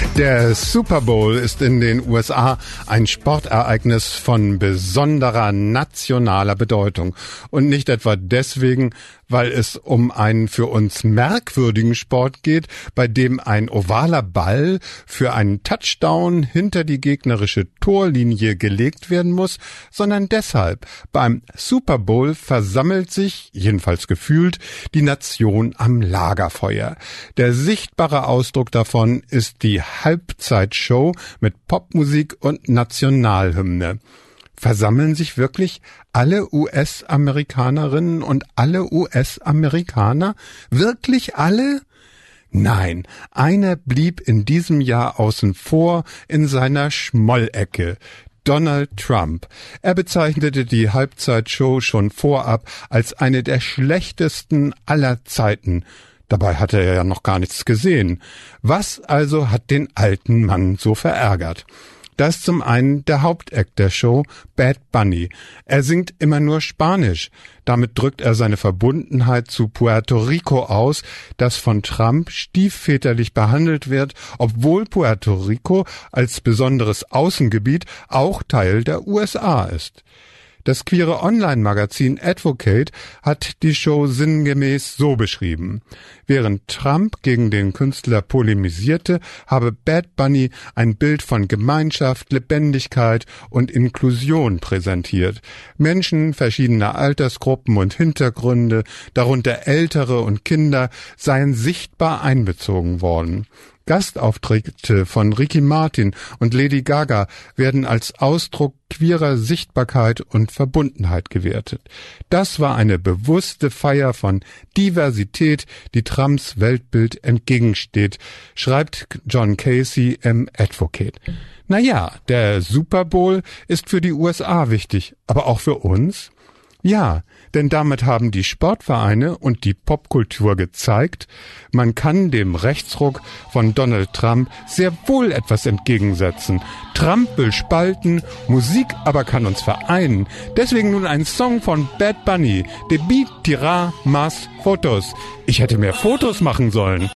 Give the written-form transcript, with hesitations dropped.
Der Super Bowl ist in den USA ein Sportereignis von besonderer nationaler Bedeutung. Und nicht etwa deswegen, weil es um einen für uns merkwürdigen Sport geht, bei dem ein ovaler Ball für einen Touchdown hinter die gegnerische Torlinie gelegt werden muss, sondern deshalb: Beim Super Bowl versammelt sich, jedenfalls gefühlt, die Nation am Lagerfeuer. Der sichtbare Ausdruck davon ist die Halbzeitshow mit Popmusik und Nationalhymne. Versammeln sich wirklich alle US-Amerikanerinnen und alle US-Amerikaner? Wirklich alle? Nein, einer blieb in diesem Jahr außen vor in seiner Schmollecke: Donald Trump. Er bezeichnete die Halbzeitshow schon vorab als eine der schlechtesten aller Zeiten. Dabei hatte er ja noch gar nichts gesehen. Was also hat den alten Mann so verärgert? Da ist zum einen der Hauptact der Show, Bad Bunny. Er singt immer nur Spanisch. Damit drückt er seine Verbundenheit zu Puerto Rico aus, das von Trump stiefväterlich behandelt wird, obwohl Puerto Rico als besonderes Außengebiet auch Teil der USA ist. Das queere Online-Magazin Advocate hat die Show sinngemäß so beschrieben: Während Trump gegen den Künstler polemisierte, habe Bad Bunny ein Bild von Gemeinschaft, Lebendigkeit und Inklusion präsentiert. Menschen verschiedener Altersgruppen und Hintergründe, darunter Ältere und Kinder, seien sichtbar einbezogen worden. Gastauftritte von Ricky Martin und Lady Gaga werden als Ausdruck queerer Sichtbarkeit und Verbundenheit gewertet. Das war eine bewusste Feier von Diversität, die Trumps Weltbild entgegensteht, schreibt John Casey im Advocate. Naja, der Super Bowl ist für die USA wichtig, aber auch für uns? Ja, denn damit haben die Sportvereine und die Popkultur gezeigt, man kann dem Rechtsruck von Donald Trump sehr wohl etwas entgegensetzen. Trump will spalten, Musik aber kann uns vereinen. Deswegen nun ein Song von Bad Bunny, De Beat Tira Mas Fotos. Ich hätte mehr Fotos machen sollen.